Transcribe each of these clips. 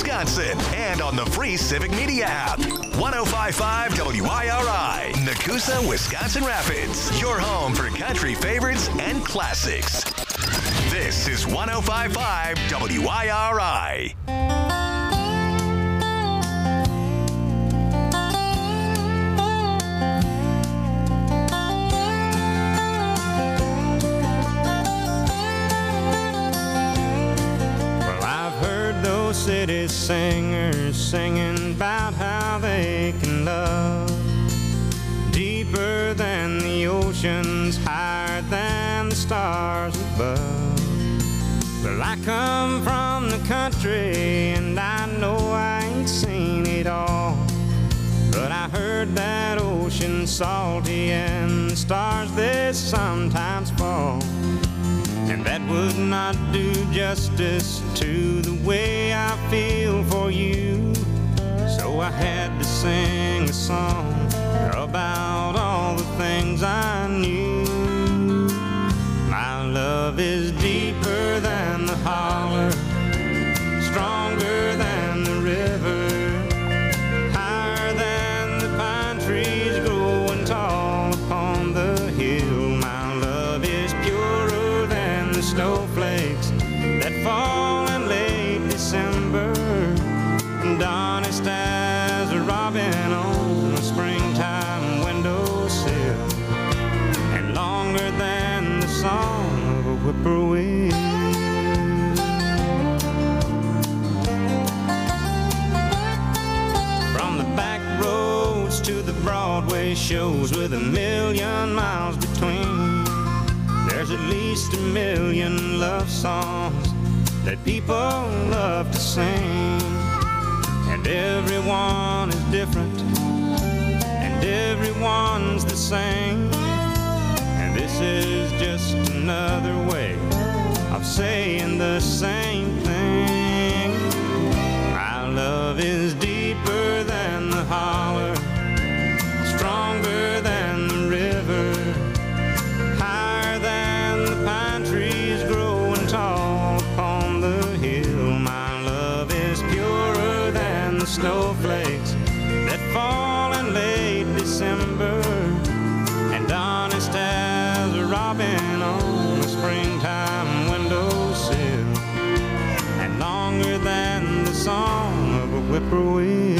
Wisconsin, and on the free Civic Media app. 105.5 WIRI, Nakusa, Wisconsin Rapids. Your home for country favorites and classics. This is 105.5 WIRI. City singers singing about how they can love deeper than the oceans, higher than the stars above. Well, I come from the country and I know I ain't seen it all, but I heard that ocean's salty and the stars they sometimes fall. And that would not do justice to the way I feel for you. So I had to sing a song about all the things I knew. My love is deeper than the holler, stronger than the river, higher than the pine trees growing tall upon the hill. My love is purer than the snowflakes that fall in late December, and honest as a robin on a springtime windowsill, and longer than the song of a whippoorwill. From the back roads to the Broadway shows with 1,000,000 miles between, there's at least 1,000,000 love songs that people love to sing. And everyone is different, and everyone's the same. And this is just another way of saying the same thing. My love is deeper than the holler, stronger than the river, higher than the pine trees growing tall upon the hill. My love is purer than the snowflakes that fall in late December, and honest as a robin on a springtime windowsill, and longer than the song of a whippoorwill.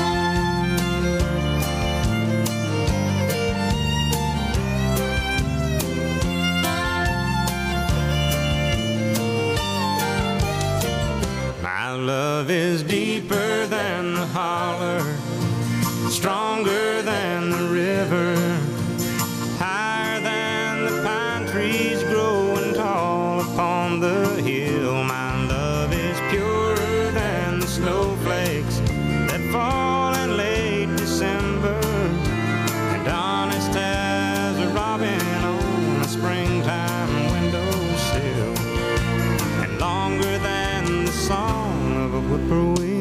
My love is deeper than the holler, stronger than the river, higher than the pine trees growing tall upon the hill. My love is purer than the snowflakes that fall in late December, and honest as a robin on a springtime windowsill, and longer than the song of a whippoorwill.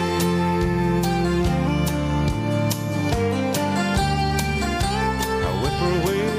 A whippoorwill.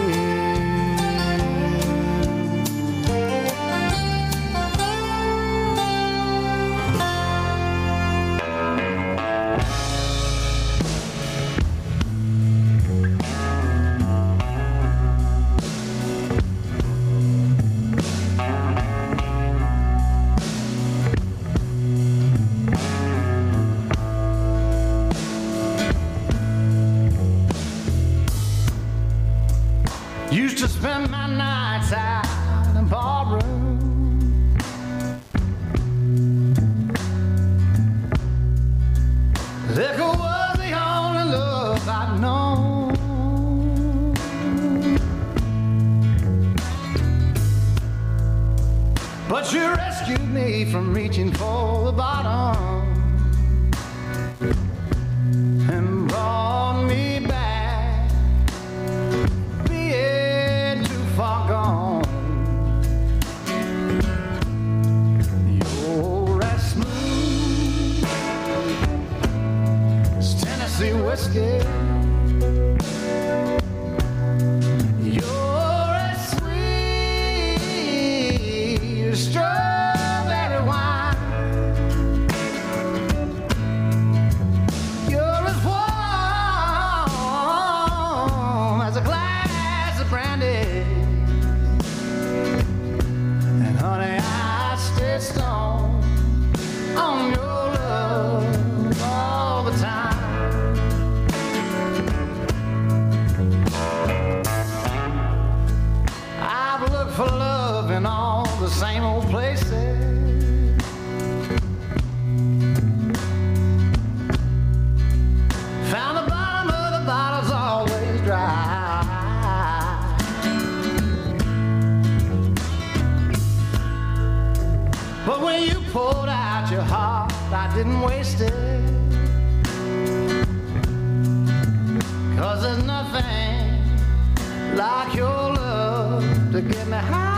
Used to spend my nights out in ballroom, liquor was the only love I'd known. But you rescued me from reaching for the bottom and brought me back, being too far gone. You're as smooth as Tennessee whiskey. You're as sweet as strawberry wine. wasted. 'Cause there's nothing like your love to get me high.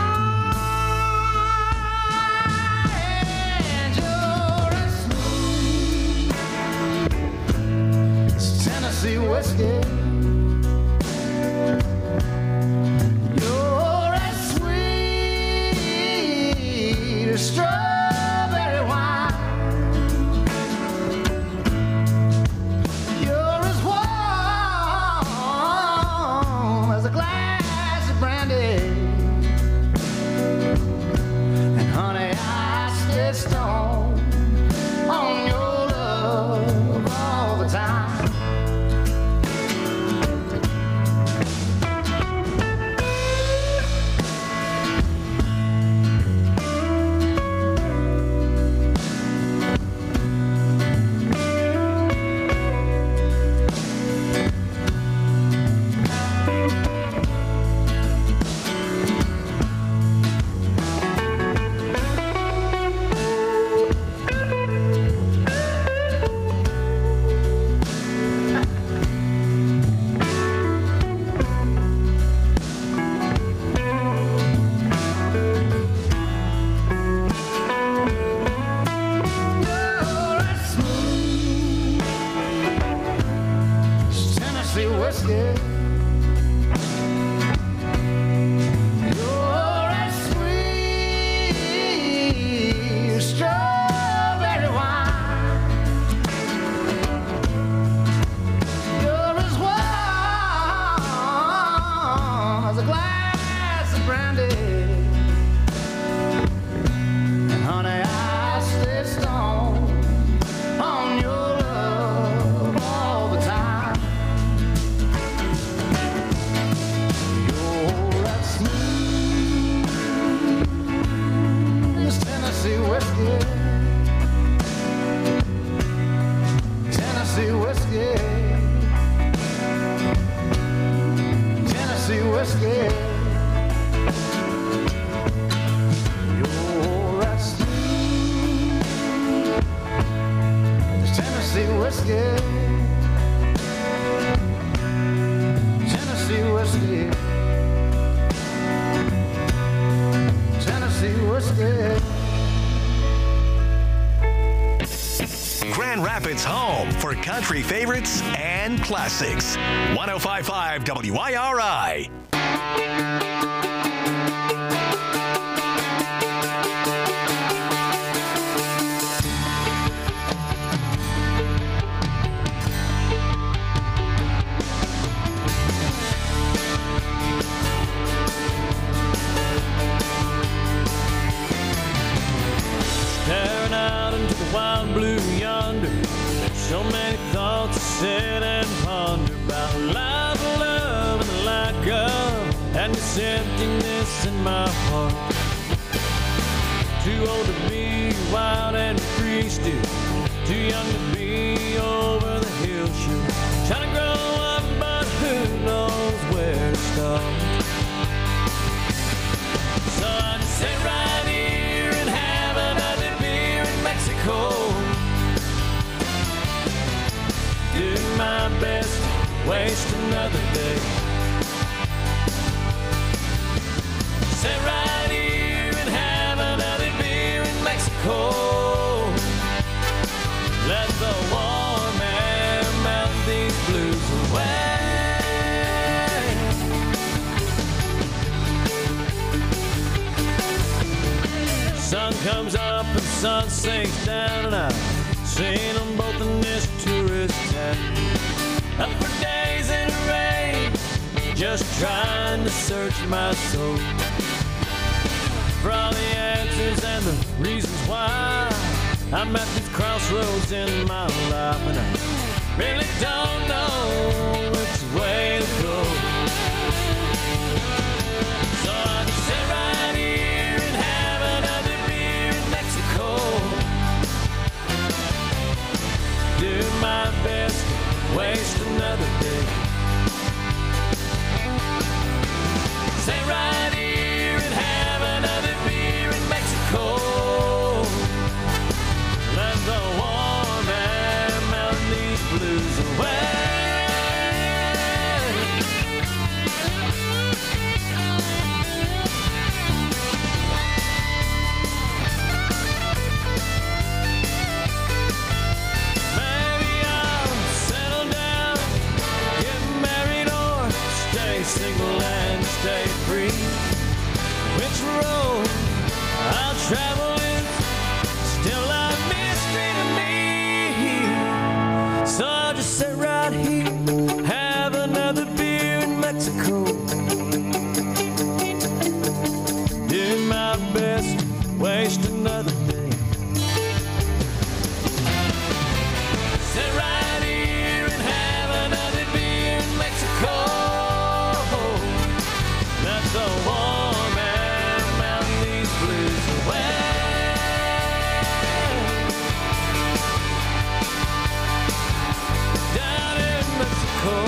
And you're as smooth as Tennessee whiskey. You're as sweet as strawberry wine. You're as warm as a glass of brandy. And honey, I stay stoned on your love all the time. You're as smooth as Tennessee whiskey. You're as sweet as strawberry wine. You're as warm as a glass of brandy. And honey, I stay stoned on your love all the time. You're as smooth as Tennessee whiskey. Tennessee whiskey. Tennessee whiskey. You're as smooth as Tennessee whiskey. Tennessee whiskey. Tennessee whiskey. Grand Rapids' home for country favorites and classics. 105.5 WIRI. Staring out into the wild blue yonder, there's so many thoughts to sit and ponder about life, love, and the lack of, and this emptiness in my heart. Too old to be wild and free still, too young to be over the hill shoot. Trying to grow up, but who knows where to start. So I just sit right here and have another beer in Mexico. Do my best to waste another day. Sit right here and have another beer in Mexico. Let the warm air melt these blues away. Sun comes up and sun sinks down, and I've seen them both in this tourist town. Up for days in the rain, just trying to search my soul for all the answers and the reasons why I'm at these crossroads in my life, and I really don't know which way to go. So I just sit right here and have another beer in Mexico. Do my best to waste another day. Sit right here and have another beer in Mexico. Let the warm just sit right here, have another beer in Mexico. Do my best, waste another day. Sit right here and have another beer in Mexico. That's a warm air mountain these blues away. Down in Mexico.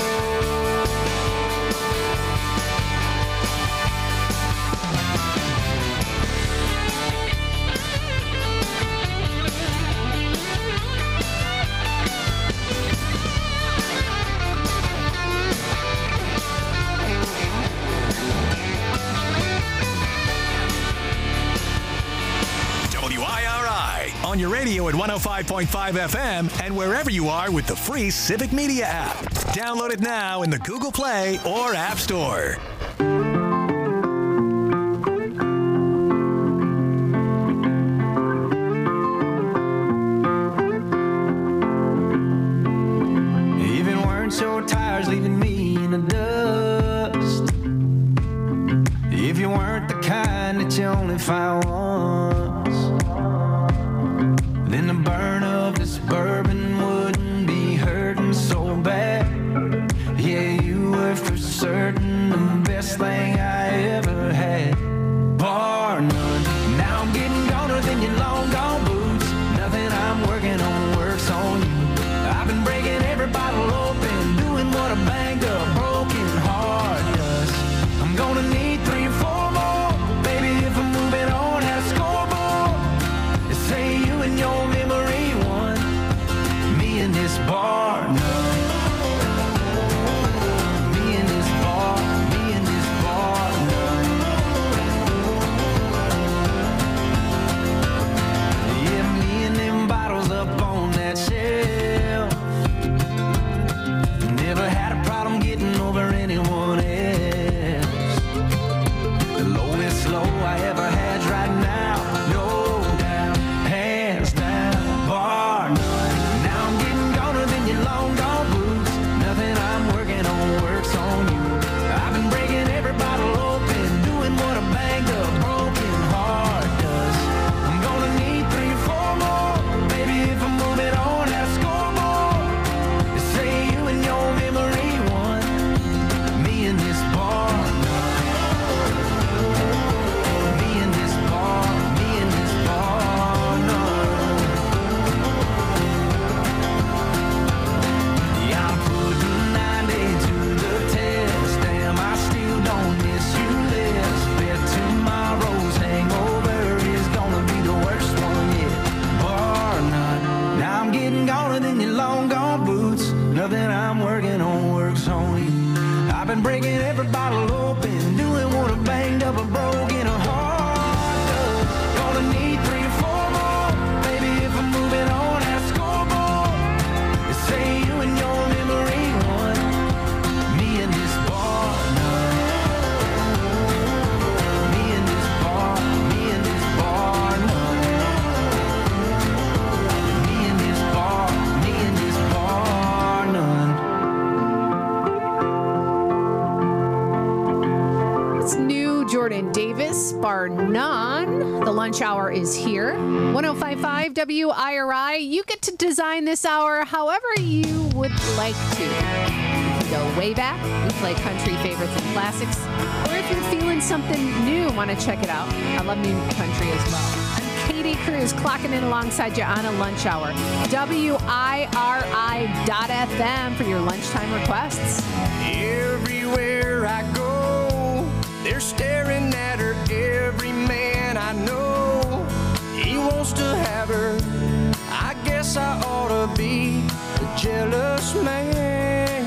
WIRI on your radio at 105.5 FM and wherever you are with the free Civic Media app. Download it now in the Google Play or App Store. Even weren't your tires leaving me in the dust. If you weren't the kind that you only find once, then the burn of this bourbon wouldn't be hurting so bad. Yeah, you were for certain the best thing I ever had, bar none. Now I'm getting goner than your long gone boots. Nothing I'm working on works on you. I've been breaking every bottle open, doing what a banged up broken heart does. I'm gonna need 3 or 4 more, baby, if I'm moving on at a scoreboard. They say you and your memory won, me and this bar none. Me and this bar none. Yeah, me and them bottles up on that shelf. Never had a problem getting over anyone else. The lowest low I ever had's right now, no doubt, hands down, bar none. Now I'm getting goner than your long gone boots. Nothing I'm working on works on you. I've been breaking every bottle open, doing what a banged up broken heart does. I'm gonna need 3 or 4 more, baby, if I'm moving on at a scoreboard. They say you and your memory won, me and this bar none. Me and this bar none. Yeah, I'm putting 90 to the test. Damn, I still don't miss you less. Bet tomorrow's hangover is gonna be the worst one yet. Bar none. Now I'm getting goner than your long gone boots. Nothing I'm working on works on you. I've been breaking every bottle open, doing what a banged up a broken heart does. Gonna need 3 or 4 more, baby, if I'm moving on at a scoreboard. They say you and your memory won, me and this bar none. Me and this bar none. Me and this bar none. It's new Jordan Davis, bar none. The lunch hour is here. 105.5 WIRI. You get to design this hour however you would like to. You can go way back. We play country favorites and classics. Or if you're feeling something new, want to check it out. I love new country as well. I'm Katie Cruz clocking in alongside you on a lunch hour. WIRI.FM for your lunchtime requests. Everywhere I go, they're staring at her. Every man I know, he wants to have her. I guess I ought to be a jealous man.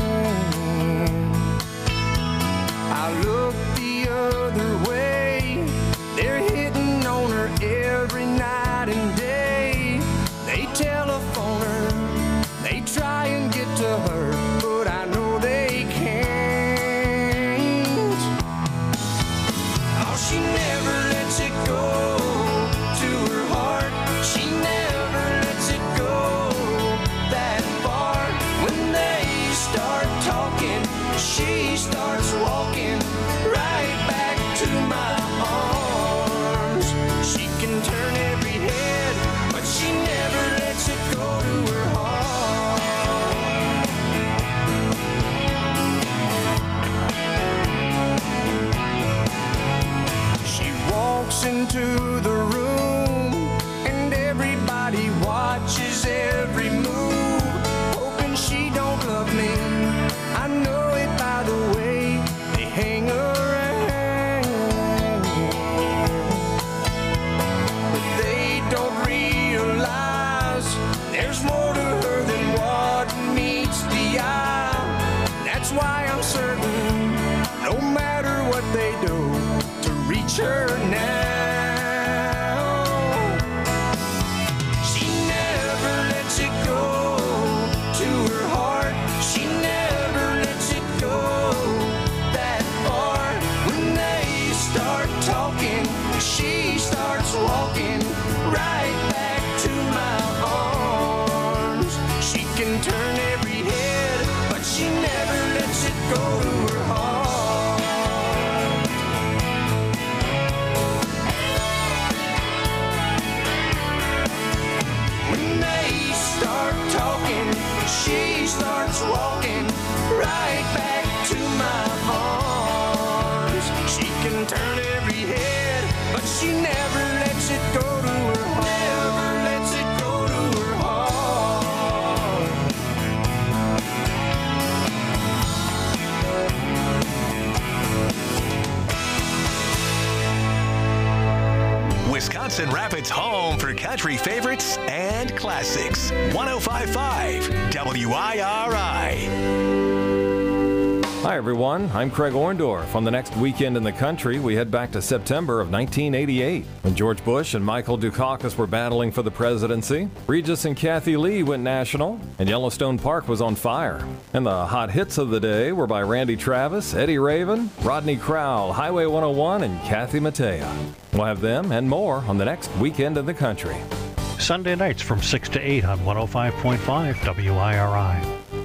I look the other way, they're hitting on her every night and day. They telephone her, they try and get to her, but I know they can't. Oh, she never lets it go to her heart. She never lets it go. starts walking right back to my arms. She can turn every head, but she never lets it go to her heart. She walks into the room and everybody watches every move, hoping she don't love me. I know it by the way they hang around, but they don't realize there's more to her than what meets the eye. That's why I'm certain, no matter what they do, to reach her now. She never lets it go to her heart. She never lets it go that far. When they start talking, she starts walking right back to my arms. She can turn every head, but she never lets it go to her heart. When they start talking, she starts walking right back to my arms. She can turn every head, but she never lets it go to her heart. Never lets it go to her heart. Wisconsin Rapids' home for country favorites and classics. 105.5 WIRI. Hi, everyone. I'm Craig Orndorff. On the next weekend in the country, we head back to September of 1988, when George Bush and Michael Dukakis were battling for the presidency. Regis and Kathy Lee went national, and Yellowstone Park was on fire. And the hot hits of the day were by Randy Travis, Eddie Raven, Rodney Crowell, Highway 101, and Kathy Mattea. We'll have them and more on the next weekend in the country. Sunday nights from 6 to 8 on 105.5 WIRI.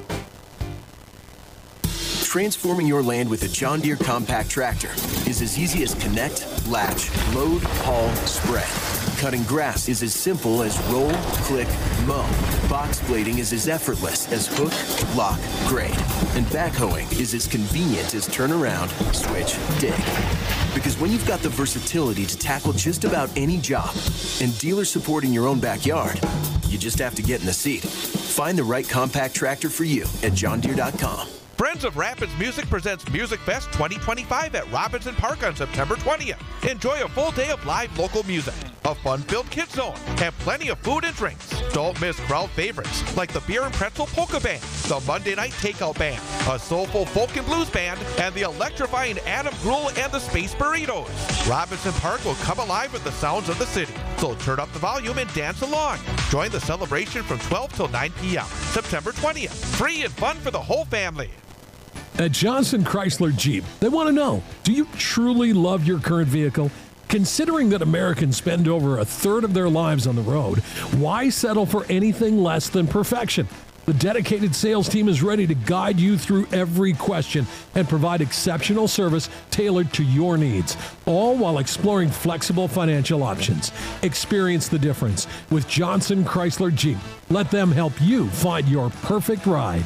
Transforming your land with a John Deere compact tractor is as easy as connect, latch, load, haul, spread. Cutting grass is as simple as roll, click, mow. Box blading is as effortless as hook, lock, grade. And backhoeing is as convenient as turn around, switch, dig. Because when you've got the versatility to tackle just about any job and dealer support in your own backyard, you just have to get in the seat. Find the right compact tractor for you at johndeere.com. Friends of Rapids Music presents Music Fest 2025 at Robinson Park on September 20th. Enjoy a full day of live local music, a fun-filled kids zone, and plenty of food and drinks. Don't miss crowd favorites like the Beer and Pretzel Polka Band, the Monday Night Takeout Band, a soulful folk and blues band, and the electrifying Adam Gruhl and the Space Burritos. Robinson Park will come alive with the sounds of the city, so turn up the volume and dance along. Join the celebration from 12 till 9 p.m. September 20th. Free and fun for the whole family. At Johnson Chrysler Jeep, they want to know, do you truly love your current vehicle? Considering that Americans spend over a third of their lives on the road, why settle for anything less than perfection? The dedicated sales team is ready to guide you through every question and provide exceptional service tailored to your needs, all while exploring flexible financial options. Experience the difference with Johnson Chrysler Jeep. Let them help you find your perfect ride.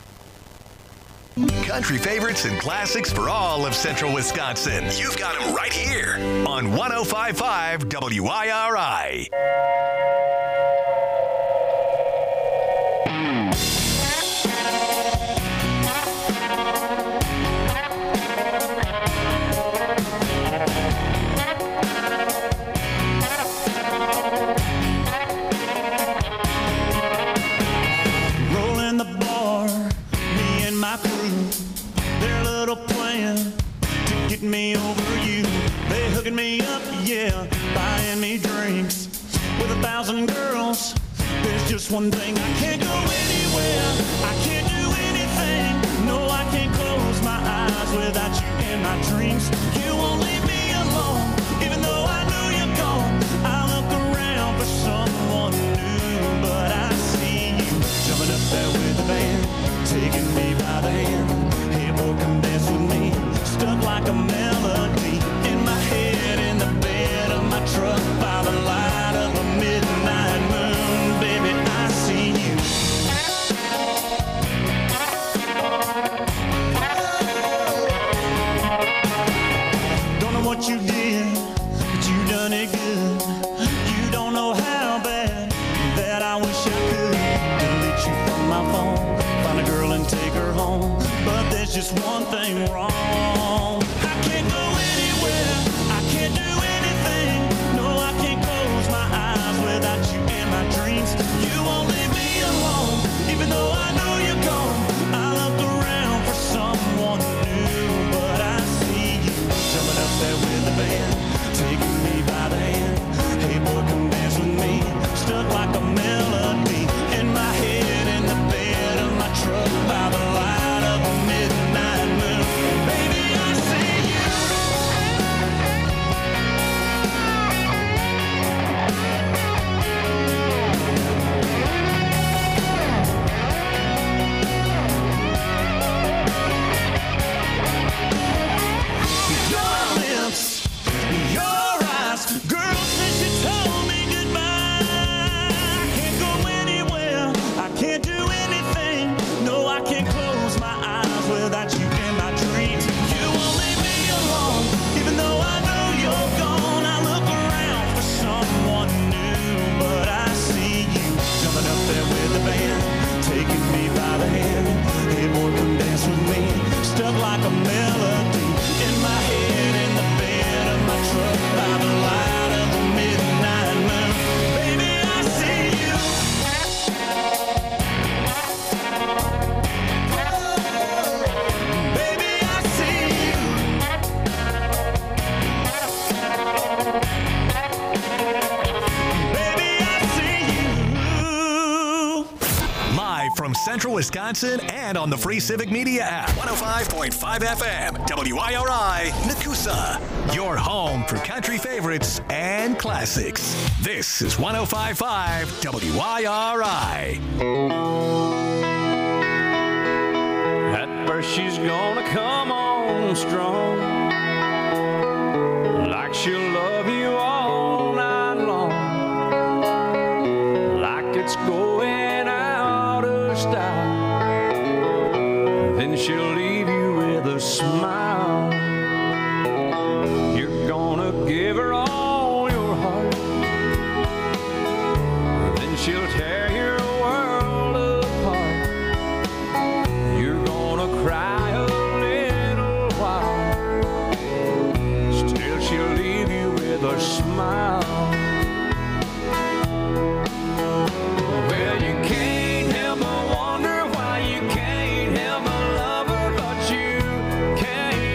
Country favorites and classics for all of central Wisconsin. You've got them right here on 105.5 WIRI. Rolling the bar, me and my crew, their little plan to get me over you. They hooking me up, yeah, buying me drinks with 1,000 girls. There's just one thing, I can't go anywhere, I can't do anything. No, I can't close my eyes without you in my dreams. You won't leave me alone, even though I know you're gone. I look around for someone new, but I see you jumping up there with the band, taking me by the hand. Hey boy, come dance with me. one thing wrong. I can't go anywhere, I can't do anything. No, I can't close my eyes without you in my dreams. You won't leave me alone, even though I know you're gone. I look around for someone new, but I see you jumping up there with the band, taking me by the hand. Hey boy, come dance with me. Stuck like a melody in my head, in the bed of my truck by the light of a midnight moon. Baby, I see you. Your lips, your eyes, girl, since you told me goodbye, I can't go anywhere, I can't do anything. No, I can't close my eyes without you in my dreams. You won't leave me alone, even though I know you're gone. I look around for someone new, but I see you jumping up there with the band, taking me by the hand. Hey boy, come dance with me. Stuck like a melody in my head, in the bed of my truck by the light of the midnight moon. Baby, I see you. Baby, I see you. Baby, I see you. Live from Central Wisconsin and on the free Civic Media app. 105.5 FM, WIRI, Nakusa. Your home for country favorites and classics. This is 105.5 WIRI. At first she's gonna come on strong, like she'll love you all night long, like it's going out of style. Then she'll leave you with a smile. You're gonna give her all your heart, then she'll tear your world apart. You're gonna cry a little while, still she'll leave you with a smile. Well, you can't help but wonder why you can't help but love her, but you can't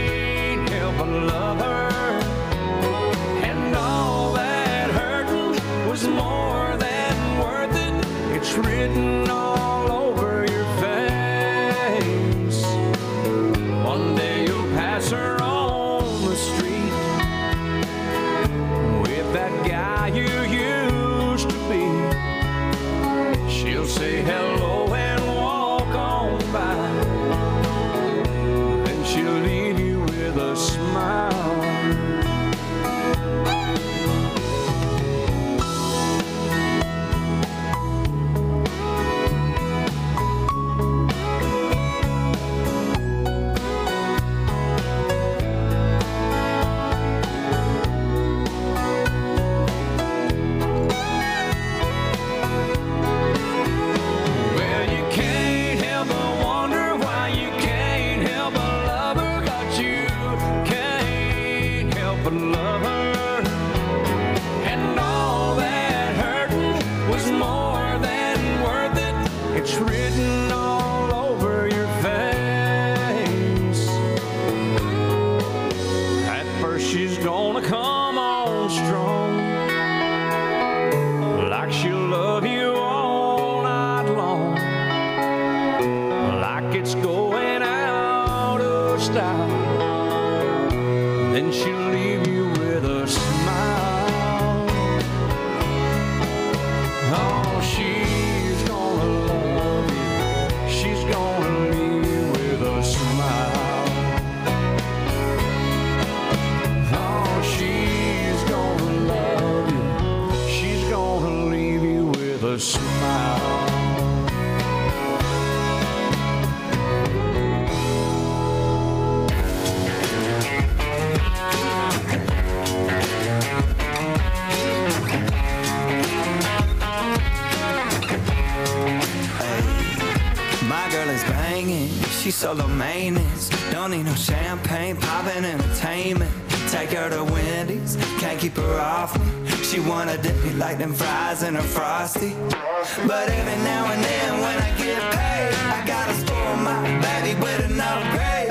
girl is banging, she's solo maintenance. Don't need no champagne, poppin' entertainment. Take her to Wendy's, can't keep her off me. She wanna dip me like them fries in a Frosty. But every now and then when I get paid, I gotta spoil my baby with an upgrade.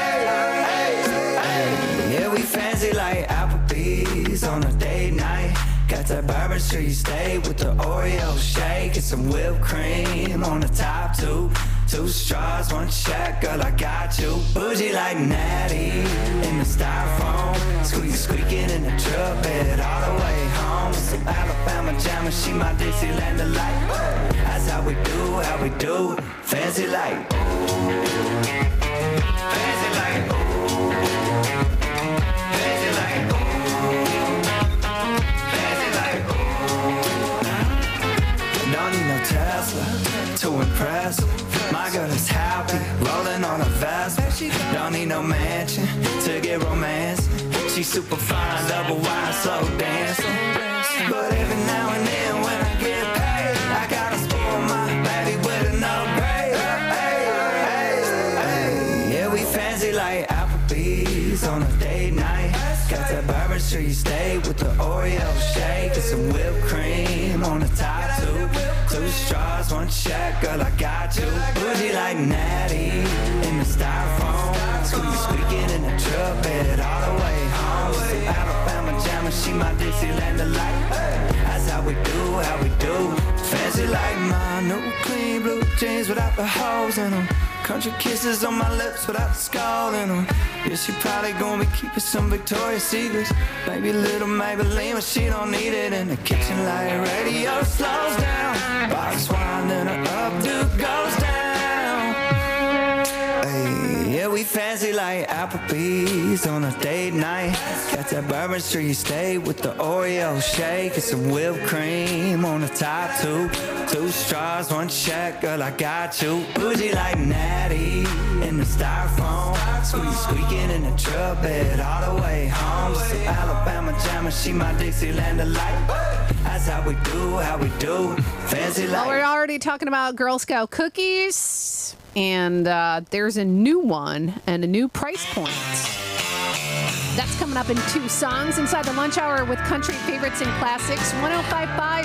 Yeah, we fancy like Applebee's on a date night. Got that Bourbon Street steak with the Oreo shake and some whipped cream on the top two. 2 straws, 1 check, girl, I got you. Bougie like Natty in the styrofoam. Squeaking in the truck bed all the way home. Some Alabama jammer, she my Dixieland delight. That's how we do, fancy like. Fancy like. Fancy like. Fancy like. Don't need no Tesla to impress her. My girl is happy, rolling on a Vespa. Don't need no mansion to get romance. She's super fine, double wine, slow dancing. But every now and then when I get paid, I gotta spoil my baby with an upgrade. Yeah, we fancy like Applebee's on a date night. Got that Bourbon Street steak with the Oreo shake and some whipped cream on the top two. 2 straws, 1 check, girl, I got you. Bougie like Natty in the styrofoam. Squeaking in the truck bed all the way home. Some Alabama jammer, she my Dixieland delight. That's how we do, fancy like my new clean blue jeans without the holes in them. Country kisses on my lips without the skull in them. Yeah, she probably gonna be keeping some Victoria's Secrets. Maybe a little Maybelline, but she don't need it. In the kitchen like radio slows down. Box wine, then her updo goes down. Hey, yeah, we fancy like Applebee's on a date night. Got that Bourbon Street steak with the Oreo shake and some whipped cream on the top two. 2 straws, 1 check, girl, I got you. Bougie like Natty in the styrofoam. Squeaking in the truck bed all the way home. Some Alabama jammer, she my Dixieland delight. That's how we do, fancy like. Well, we're already talking about Girl Scout cookies, and there's a new one and a new price point. That's coming up in 2 songs inside the lunch hour with country favorites and classics. 105.5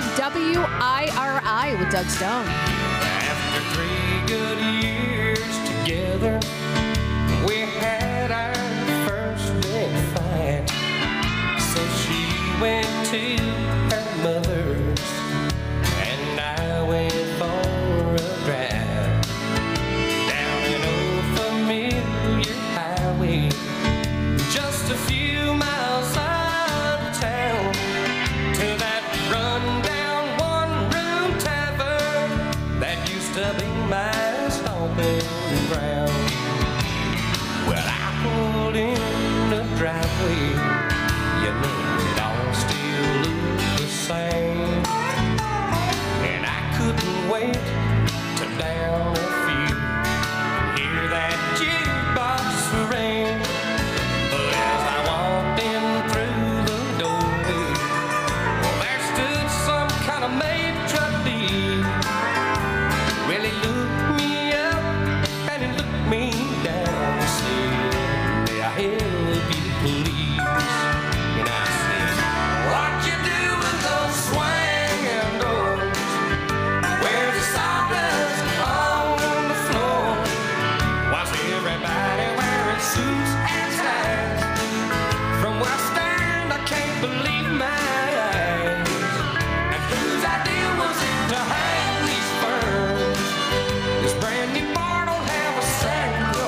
WIRI with Doug Stone. After 3 good years together, we had our first big fight. So she went to her mother's, and I went for a drive down an old familiar highway. Just a few miles out of town to that run-down one-room tavern that used to be my stomping ground. Well, I pulled in the driveway, you know it all still looked the same, and I couldn't wait to down a few, hear that jukebox ring. Maitre d', well, he looked me up and he looked me down and said, may I help you please? And I said, what you do with those swinging doors where the sawdust on the floor? Was everybody wearing suits and ties? From where I stand, I can't believe my eyes. Whose idea was it to hang these ferns? This brand new bar don't have a single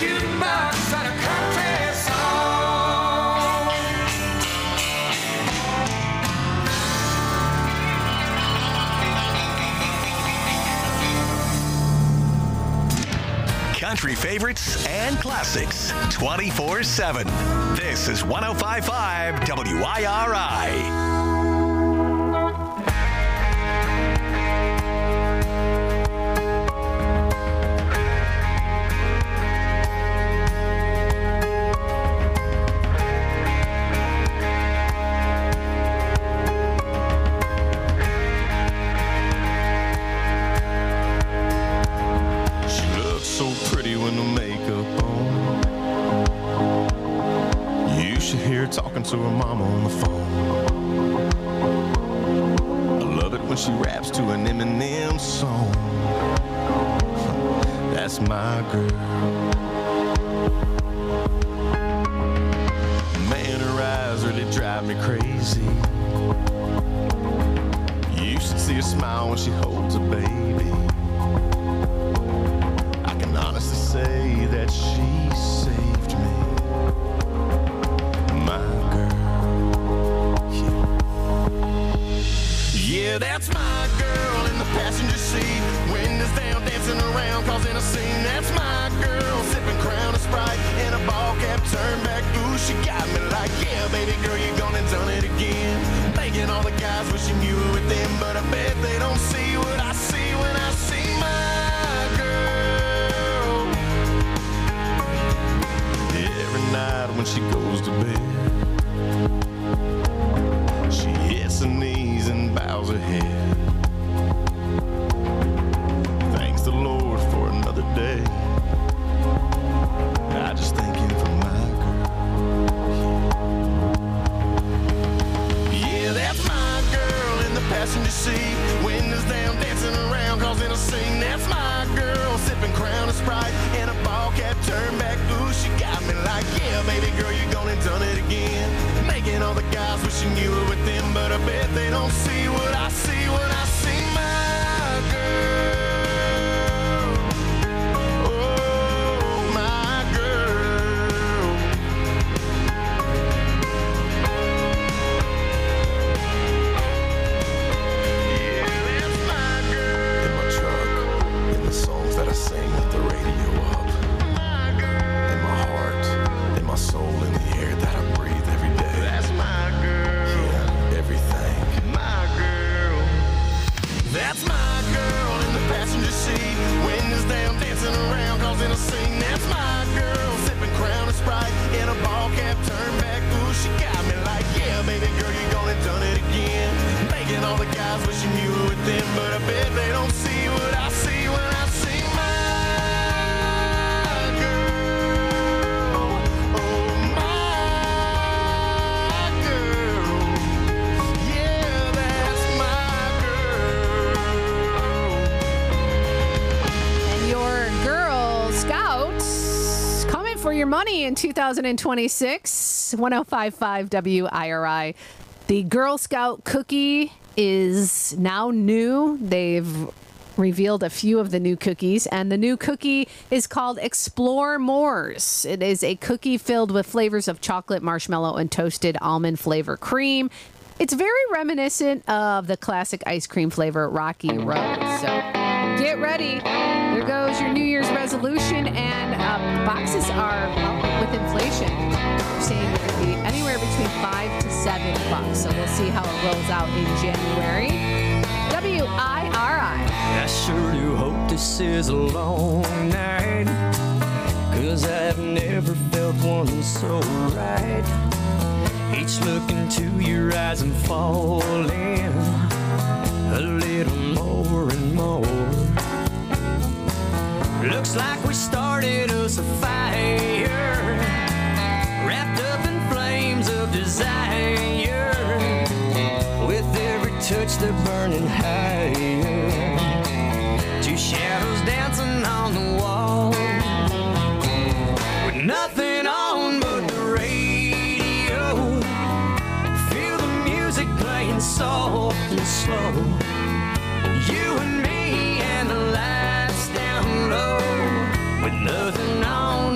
jukebox on a country song. Country favorites and classics 24/7. This is 105.5 WIRI. So pretty with no makeup on. You should hear her talking to her mama on the phone. I love it when she raps to an Eminem song. That's my girl. Man, her eyes really drive me crazy. You should see her smile when she holds a baby. Say that she saved me, my girl. Yeah, that's my girl in the passenger seat. Windows down, dancing around, causing a scene. That's my girl, sipping Crown of Sprite in a ball cap, turned back. Ooh, she got me like, yeah, baby girl, you gone and done it again. Making all the guys wishing you were with them, but I bet they don't see what I see when I see my girl. Every night when she goes to bed, she hits her knees and bows her head. Thanks the Lord for another day. I just thank him for my girl. Yeah, that's my girl in the passenger seat. Windows down, dancing around, causing a scene. That's my girl, sipping Crown of Sprite in a ball cap, turned back. Ooh, she got me like, yeah, baby girl, you gone and done it again. Making all the guys wishing you were with them, but I bet they don't see what I see when I see my girl. Oh, my girl. Yeah, that's my girl. In my truck, in the songs that I sing with the radio up. My soul in the air that I breathe every day. That's my girl. Yeah, everything. My girl. That's my girl in the passenger seat. Windows down, dancing around, causing a scene. That's my girl, sipping Crown of Sprite in a ball cap, turned back. Ooh, she got me like, yeah, baby girl, you gone and done it again. Making all the guys wishing you were with them, but I bet they don't see what I see when I see my for your money in 2026. 105.5 WIRI. The Girl Scout cookie is now new. They've revealed a few of the new cookies, and the new cookie is called Explore Moors. It is a cookie filled with flavors of chocolate, marshmallow, and toasted almond flavor cream. It's very reminiscent of the classic ice cream flavor Rocky Road. So get ready. There goes your New Year's resolution, and boxes are with inflation. They're saying it could be anywhere between $5 to $7. So we'll see how it rolls out in January. WIRI. I sure do hope this is a long night, 'cause I've never felt one so right. Each look into your eyes and falling a little more and more. Looks like we started us a fire, wrapped up in flames of desire. With every touch they're burning higher, two shadows dancing on the wall, with nothing on but the radio. Feel the music playing soft and slow. You and me and the lights down low, with nothing on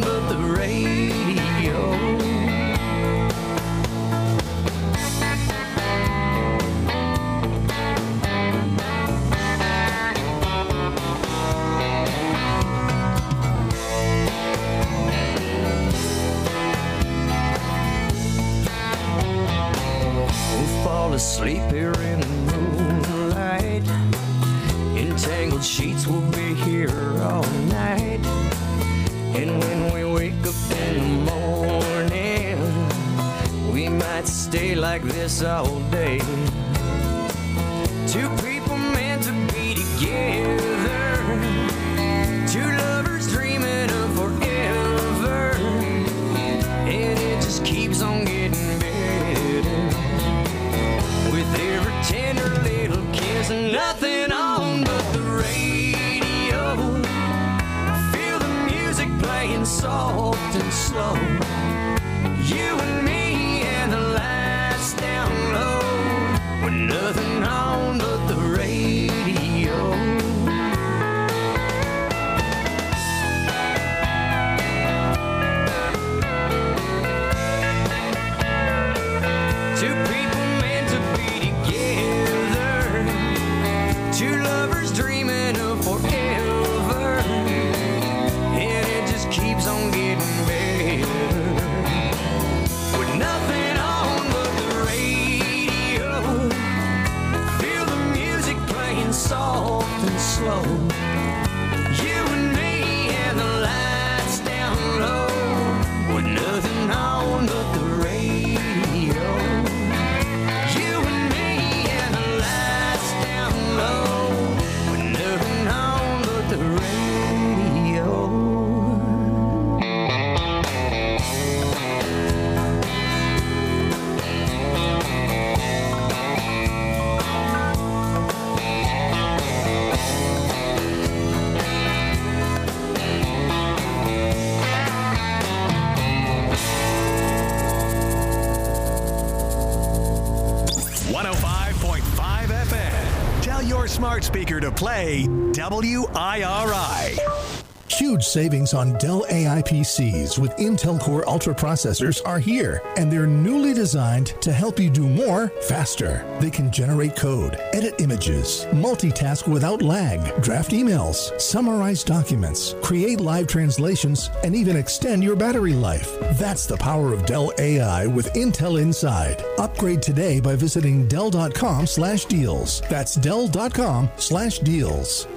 fall asleep here in the moonlight. Entangled sheets will be here all night. And when we wake up in the morning, we might stay like this all day. Two people meant to be together, two lovers dreaming of forever, and it just keeps on getting better with every tender little kiss and nothing on but the radio. Feel the music playing soft and slow. You and me and the lights down low, with nothing on but the radio. Two people meant to be together, two lovers dreaming of forever, and it just keeps on getting better with nothing on but the radio. Feel the music playing soft and slow. You and me and the lights down low, with nothing on but the radio. You and me and the lights down low, with nothing on but the radio. Tell your smart speaker to play WIRI. Huge savings on Dell AI PCs with Intel Core Ultra processors are here, and they're newly designed to help you do more faster. They can generate code, edit images, multitask without lag, draft emails, summarize documents, create live translations, and even extend your battery life. That's the power of Dell AI with Intel inside. Upgrade today by visiting Dell.com/deals. That's Dell.com/deals.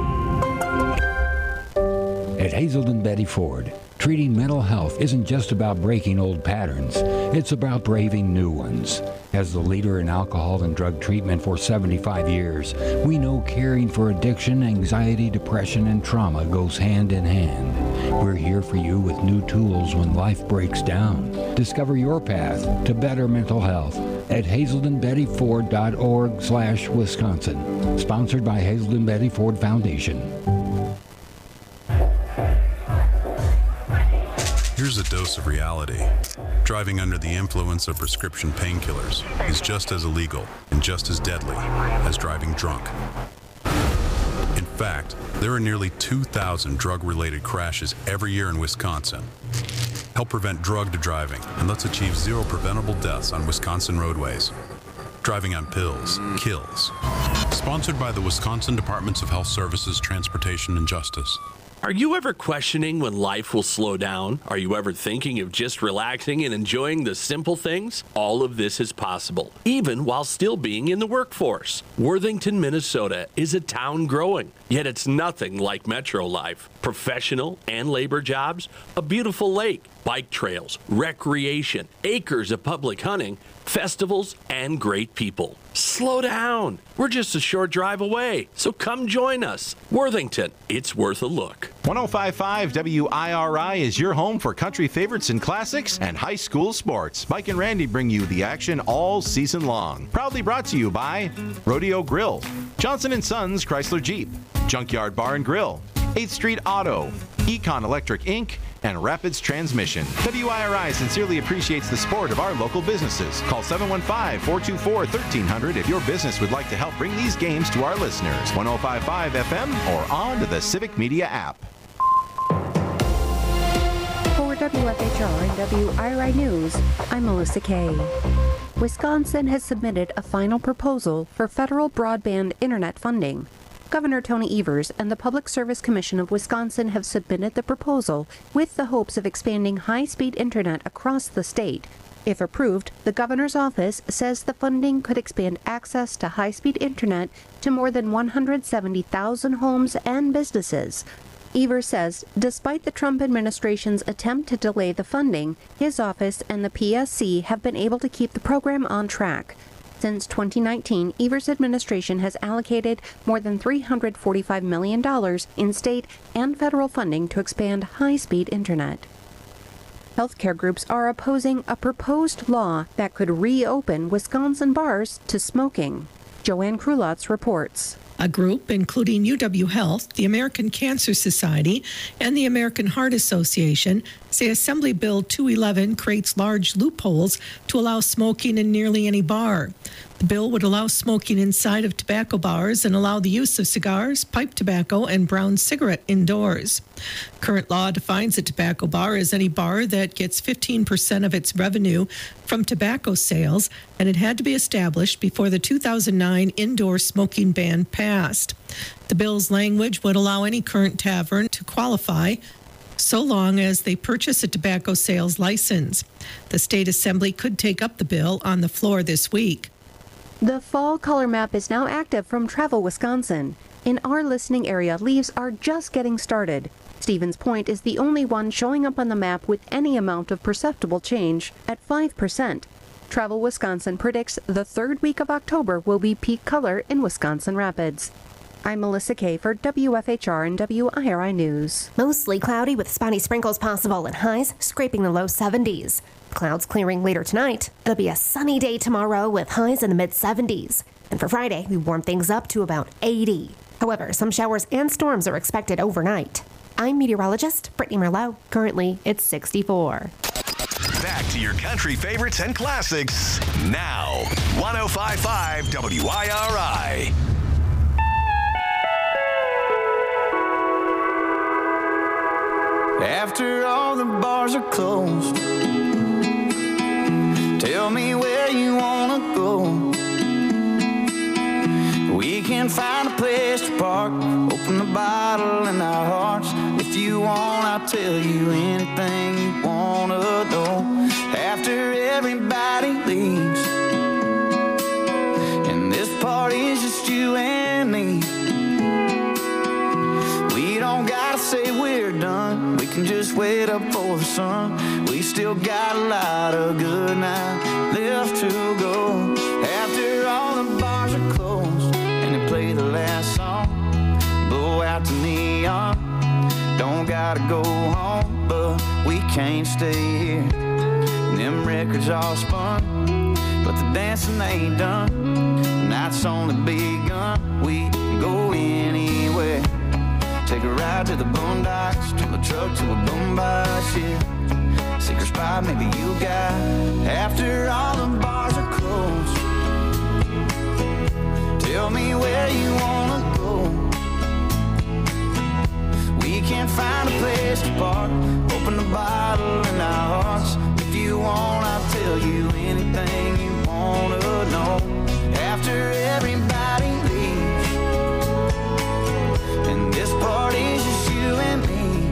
At Hazelden Betty Ford, treating mental health isn't just about breaking old patterns, it's about braving new ones. As the leader in alcohol and drug treatment for 75 years, we know caring for addiction, anxiety, depression, and trauma goes hand in hand. We're here for you with new tools when life breaks down. Discover your path to better mental health at hazeldenbettyford.org/Wisconsin. Sponsored by Hazelden Betty Ford Foundation. Here's a dose of reality. Driving under the influence of prescription painkillers is just as illegal and just as deadly as driving drunk. In fact, there are nearly 2,000 drug-related crashes every year in Wisconsin. Help prevent drug driving and let's achieve zero preventable deaths on Wisconsin roadways. Driving on pills kills. Sponsored by the Wisconsin Departments of Health Services, Transportation, and Justice. Are you ever questioning when life will slow down? Are you ever thinking of just relaxing and enjoying the simple things? All of this is possible, even while still being in the workforce. Worthington, Minnesota is a town growing, yet it's nothing like metro life. Professional and labor jobs, a beautiful lake, bike trails, recreation, acres of public hunting, festivals, and great people. Slow down. We're just a short drive away, so come join us. Worthington, it's worth a look. 105.5 WIRI is your home for country favorites and classics and high school sports. Mike and Randy bring you the action all season long. Proudly brought to you by Rodeo Grill, Johnson & Sons Chrysler Jeep, Junkyard Bar and Grill, 8th Street Auto, Econ Electric Inc., and Rapids Transmission. WIRI sincerely appreciates the support of our local businesses. Call 715-424-1300 if your business would like to help bring these games to our listeners. 105.5 FM or on to the Civic Media app. For WFHR and WIRI News, I'm Melissa Kay. Wisconsin has submitted a final proposal for federal broadband internet funding. Governor Tony Evers and the Public Service Commission of Wisconsin have submitted the proposal with the hopes of expanding high-speed internet across the state. If approved, the governor's office says the funding could expand access to high-speed internet to more than 170,000 homes and businesses. Evers says despite the Trump administration's attempt to delay the funding, his office and the PSC have been able to keep the program on track. Since 2019, Evers' administration has allocated more than $345 million in state and federal funding to expand high-speed internet. Healthcare groups are opposing a proposed law that could reopen Wisconsin bars to smoking. Joanne Krulotz reports. A group, including UW Health, the American Cancer Society, and the American Heart Association, say Assembly Bill 211 creates large loopholes to allow smoking in nearly any bar. The bill would allow smoking inside of tobacco bars and allow the use of cigars, pipe tobacco, and brown cigarette indoors. Current law defines a tobacco bar as any bar that gets 15% of its revenue from tobacco sales, and it had to be established before the 2009 indoor smoking ban passed. The bill's language would allow any current tavern to qualify so long as they purchase a tobacco sales license. The state assembly could take up the bill on the floor this week. The fall color map is now active from Travel Wisconsin. In our listening area, leaves are just getting started. Stevens Point is the only one showing up on the map with any amount of perceptible change at 5%. Travel Wisconsin predicts the third week of October will be peak color in Wisconsin Rapids. I'm Melissa Kay for WFHR and WIRI News. Mostly cloudy with spotty sprinkles possible and highs scraping the low 70s. Clouds clearing later tonight. It'll be a sunny day tomorrow with highs in the mid-70s. And for Friday, we warm things up to about 80. However, some showers and storms are expected overnight. I'm meteorologist Brittany Merlot. Currently, it's 64. Back to your country favorites and classics now. 105.5 WIRI. After all the bars are closed, tell me where you wanna go. We can find a place to park, open the bottle in our hearts. If you want, I'll tell you anything you wanna know. After everybody leaves, and this party's just you and me, we don't gotta say we're done. We can just wait up for the sun. We still got a lot of good night left to go. After all the bars are closed and they play the last song, blow out the neon. Don't gotta go home, but we can't stay here. Them records all spun, but the dancing ain't done. The night's only begun. We can go anywhere. Take a ride to the boondocks, turn the truck to a boom box, yeah. Secret spot maybe you got. After all the bars are closed, tell me where you wanna go. We can't find a place to park, open the bottle in our hearts. If you want, I'll tell you anything you wanna know. After everybody leaves, and this party's just you and me,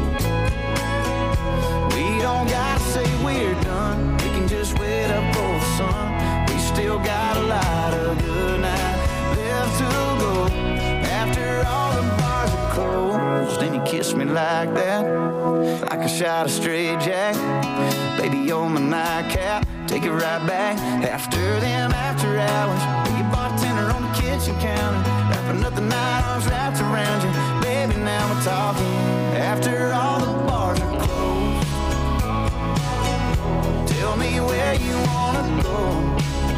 we don't gotta say we're done. We can just wait up for the sun. We still got a lot of good night left to go. After all the bars are closed, and you kiss me like that, like a shot of straight jack. Baby, you're my nightcap, take it right back. After them after hours, be a bartender on the kitchen counter, wrapping up the night, arms wrapped around you. Baby, now we're talking. After all the bars are closed, tell me where you wanna go.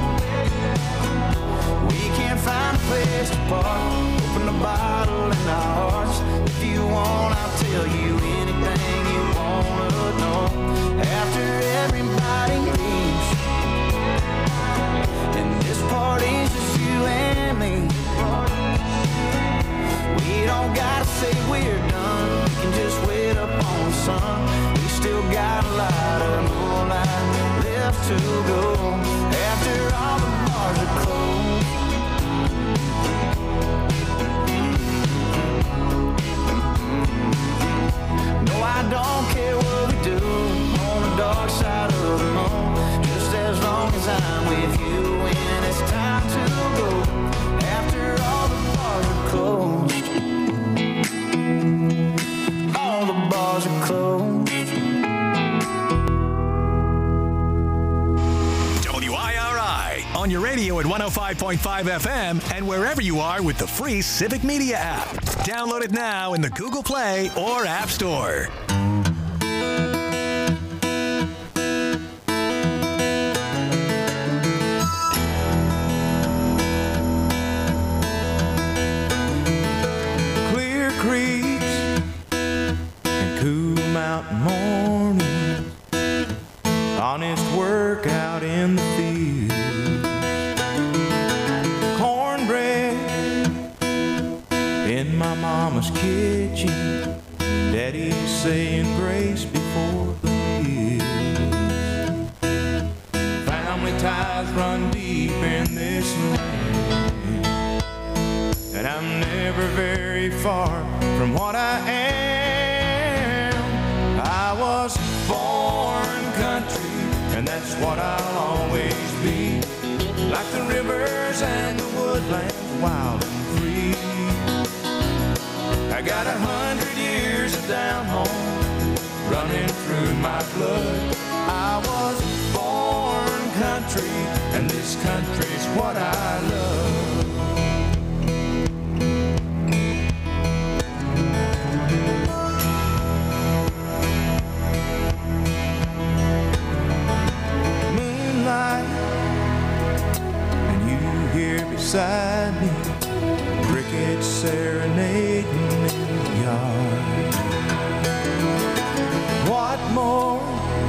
We can't find a place to park, open the bottle in our hearts. If you want, I'll tell you anything you wanna know. After everybody leaves, and this party's just you and me, we don't gotta say we're done. We can just wait up on the sun. We still got a lot of moonlight left to go. After all the bars are closed, no, I don't care what we do on the dark side of the moon. time with you when it's time to go. After all the bars are closed, all the bars are closed. WIRI on your radio at 105.5 FM and wherever you are with the free Civic Media app. Download it now in the Google Play or App Store. Clear creeks and cool mountain mornings, honest work out in the field, cornbread in my mama's kitchen, daddy saying grace before the meal. Family ties run deep in this land, and I'm never very far from what I am. I was born country, and that's what I'll always be. Like the rivers and the woodlands, wild and free. I got 100 years of down home running through my blood. I was born country, and this country's what I love. And you here beside me, crickets serenading in the yard. What more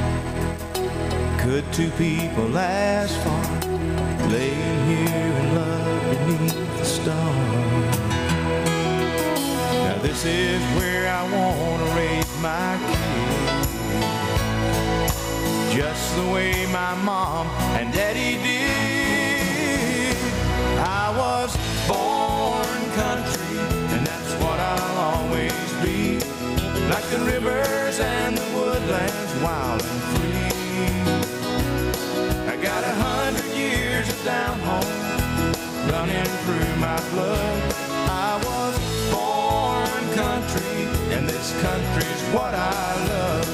could two people ask for, laying here in love beneath the stars? Now this is where I want to raise my kids, just the way my mom and daddy did. I was born country, and that's what I'll always be. Like the rivers and the woodlands, wild and free. I got 100 years of down home running through my blood. I was born country, and this country's what I love.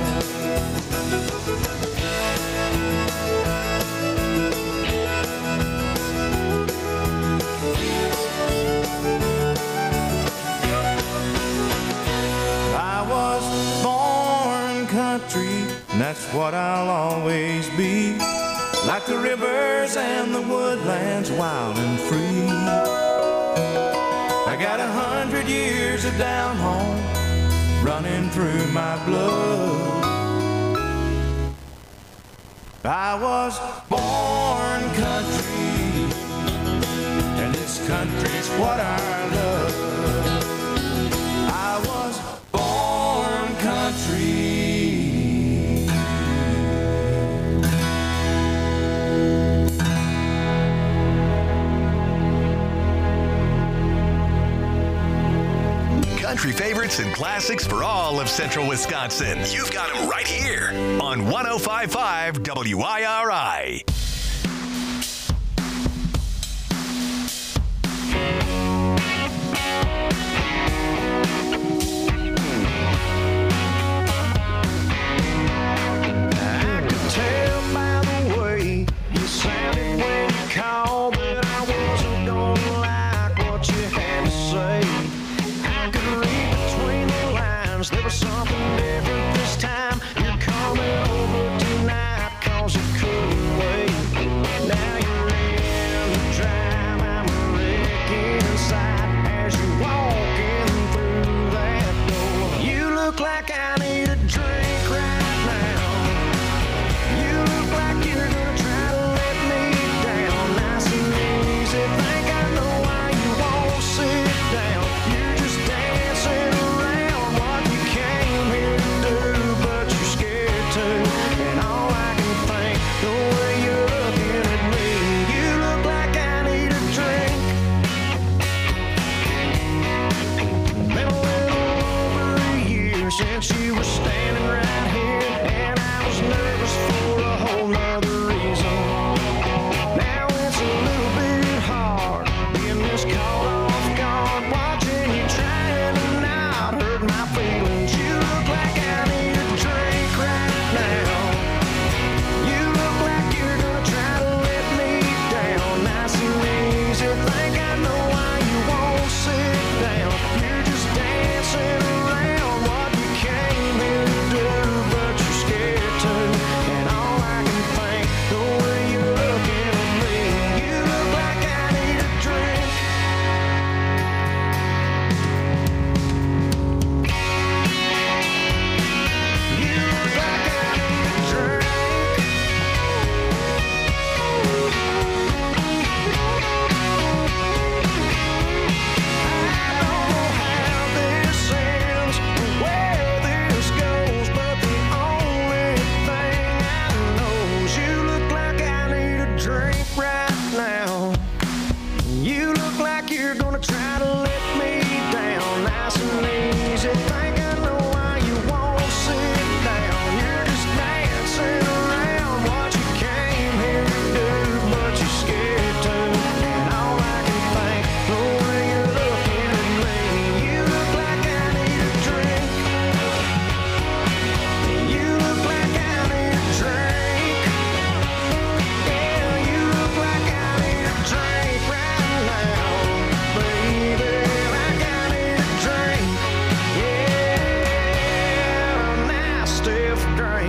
I was born country, and that's what I'll always be. Like the rivers and the woodlands, wild and free. I got 100 years of down home running through my blood. I was born country, and this country's what I love. I was born country. Country favorites and classics for all of Central Wisconsin. You've got them right here on 105.5 WIRI. I could tell by the way you sounded when you called that I wasn't gonna like what you had to say. I could read between the lines, there was something different this time. You're coming over tonight 'cause you couldn't wait.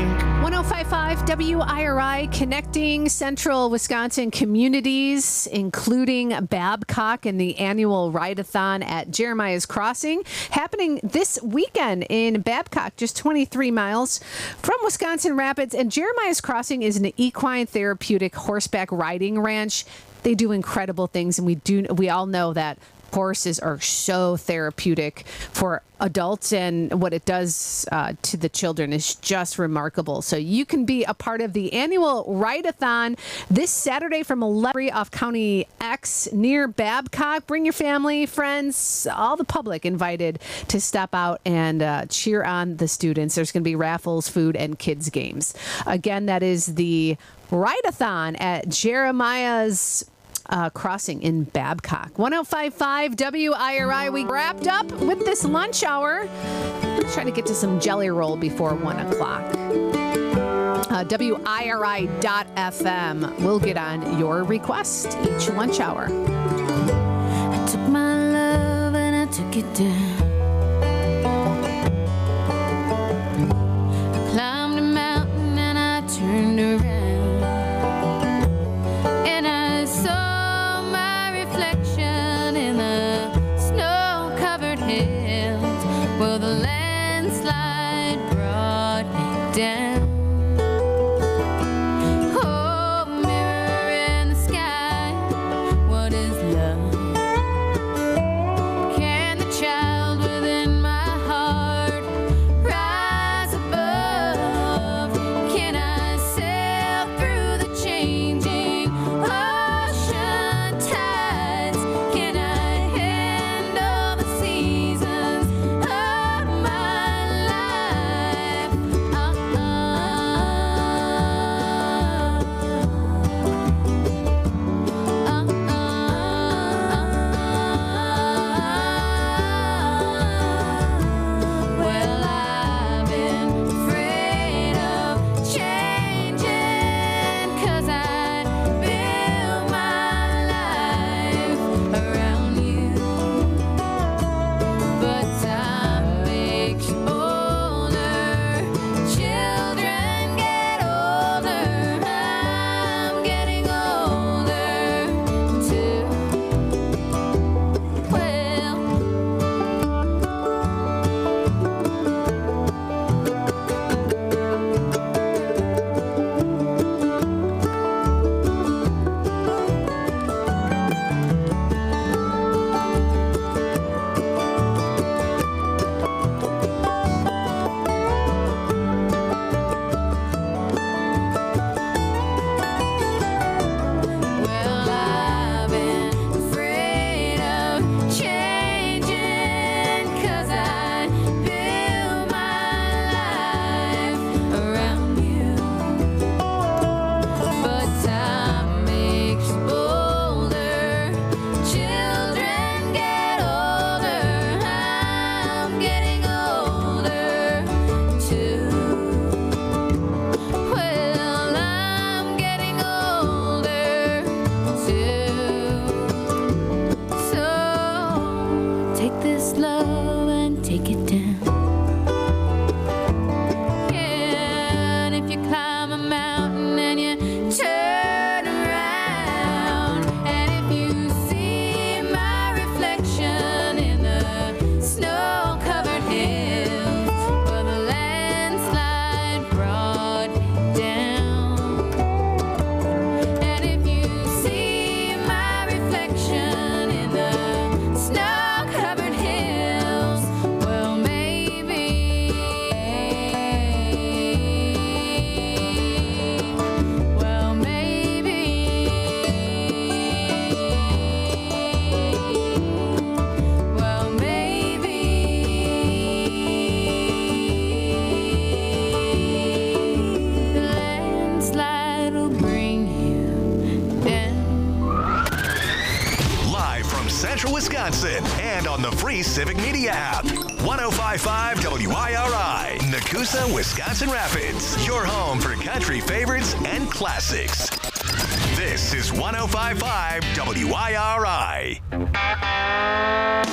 drink. 105.5 WIRI, connecting central Wisconsin communities, including Babcock and the annual Ride-a-thon at Jeremiah's Crossing, happening this weekend in Babcock, just 23 miles from Wisconsin Rapids. And Jeremiah's Crossing is an equine therapeutic horseback riding ranch. They do incredible things, and we all know that horses are so therapeutic for adults, and what it does to the children is just remarkable. So you can be a part of the annual Ride-a-thon this Saturday from 11 off County X near Babcock. Bring your family, friends, all the public invited to stop out and cheer on the students. There's going to be raffles, food, and kids games. Again, that is the Ride-a-thon at Jeremiah's Crossing in Babcock. 105.5 WIRI. We wrapped up with this lunch hour. Let's try to get to some jelly roll before 1 o'clock. WIRI.FM. We'll get on your request each lunch hour. I took my love and I took it down. I climbed a mountain and I turned around. And I saw well, the landslide brought me down. Oh, mirror in the sky, what is love? Can the child within my heart rise above? Can I sail through the changing ocean tides? Can I handle the seasons of my life? Well, I've been afraid of changing, 'cause I built my life around you. But time makes you older, children get older, I'm getting older too. Well, I've been afraid of changing, 'cause I built my life around you. But time makes you older, children get older, I'm getting older too. Well, I'm getting older too. So take this love and take it down. Yeah, and if you climb a mountain and you turn around, and if you see my reflection in the snow-covered hills, well, the landslide brought me down. And if you see my reflection in the snow-covered hills, well, maybe, well, maybe, well, maybe the landslide will bring you down. Live from Central Wisconsin and on the free Civic Media app. 105.5 WIRI, Nakusa, Wisconsin Rapids. Your home for country favorites and classics. This is 105.5 WIRI.